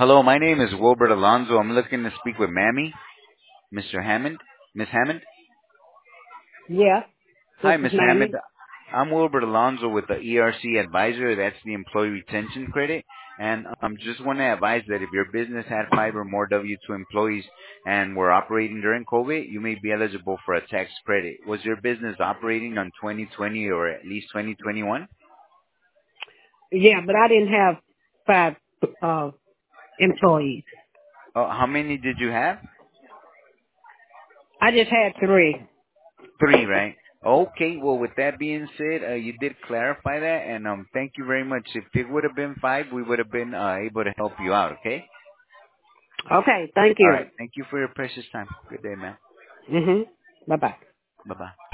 Hello, my name is Wilbert Alonzo. I'm looking to speak with Mammy, Mr. Hammond, Miss Hammond. Yeah, this Hi, is Miss Hammond. Mamie. I'm Wilbert Alonzo with the ERC Advisor. That's the Employee Retention Credit. And just want to advise that if your business had 5 or more W-2 employees and were operating during COVID, you may be eligible for a tax credit. Was your business operating on 2020 or at least 2021? Yeah, but I didn't have five uh employees. Oh, how many did you have? I just had three. Three, right? Okay. Well, with that being said, you did clarify that, and thank you very much. If it would have been five, we would have been able to help you out. Okay. Okay, thank All you. right. Thank you for your precious time. Good day, man. Mhm. Bye bye. Bye bye.